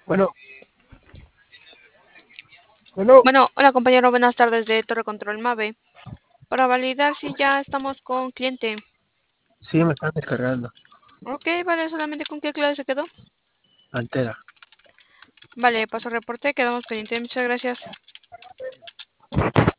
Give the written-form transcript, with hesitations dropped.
Bueno, bueno, Hola compañero, buenas tardes de Torre Control Mave. Para validar si ya estamos con cliente. sí, me están descargando. Ok, vale, solamente con qué clave se quedó. Altera. Vale, paso reporte, quedamos pendientes, muchas gracias.